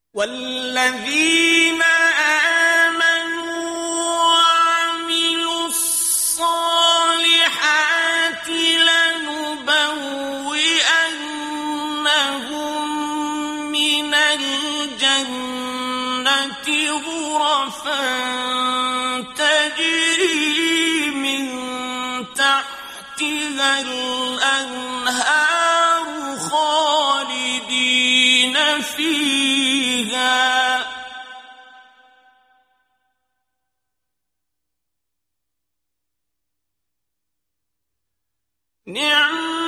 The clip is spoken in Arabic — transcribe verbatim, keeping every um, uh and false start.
والذين آمنوا وعملوا الصالحات لنبوئنهم من الجنة غرفا تجري من تحتها الأنهار خالدين فيها نعم